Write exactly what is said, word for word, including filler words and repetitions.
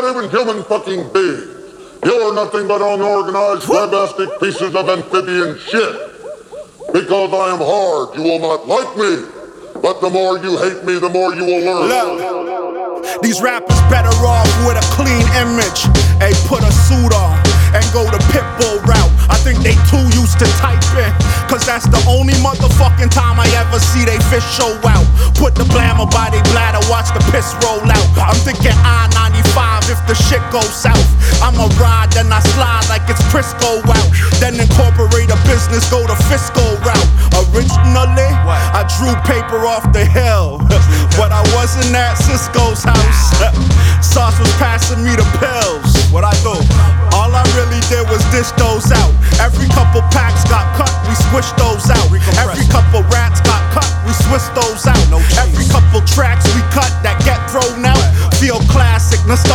not even human fucking beings. You're nothing but unorganized, grabastic pieces of amphibian shit. Because I am hard, you will not like me. But the more you hate me, the more you will learn. Look, these rappers better off with a clean image. Hey, put a suit on and go the Pitbull route. I think they too used to typing, cause that's the only motherfucking time I ever see they fish show out. Put the blammer by they bladder, watch the piss roll out. I'm thinking I ninety-five if the shit goes south. I'ma ride, then I slide like it's Prisco out. Then incorporate a business, go the fiscal route. Originally, I drew paper off the hill, but I wasn't at Cisco's house. Sauce was passing me the pills. What I do? All I really did was dish those out. Every couple packs got cut, we swished those out. Every couple rats got cut, we switched those out. Every couple tracks we cut that get thrown out. Feel classic, nostalgic.